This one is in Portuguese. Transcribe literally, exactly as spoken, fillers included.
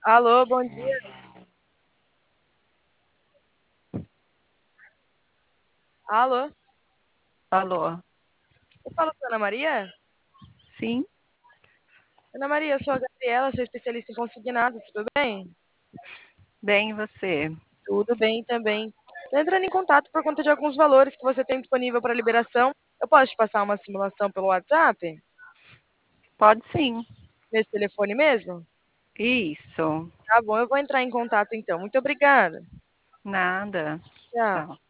Alô, bom dia. Alô, Alô? eu falo com a Ana Maria? Sim, Ana Maria, eu sou a Gabriela, sou especialista em consignados, tudo bem? bem, e você? Tudo bem também. Tô entrando em contato por conta de alguns valores que você tem disponível para liberação. Eu posso te passar uma simulação pelo WhatsApp? Pode sim. Nesse telefone mesmo? Isso. Tá bom, eu vou entrar em contato então. Muito obrigada. Nada. Tchau. Tchau.